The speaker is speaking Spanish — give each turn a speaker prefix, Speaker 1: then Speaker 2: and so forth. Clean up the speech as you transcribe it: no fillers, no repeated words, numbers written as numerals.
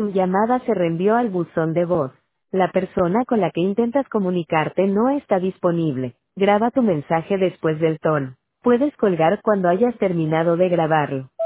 Speaker 1: Tu llamada se reenvió al buzón de voz. La persona con la que intentas comunicarte no está disponible. Graba tu mensaje después del tono. Puedes colgar cuando hayas terminado de grabarlo.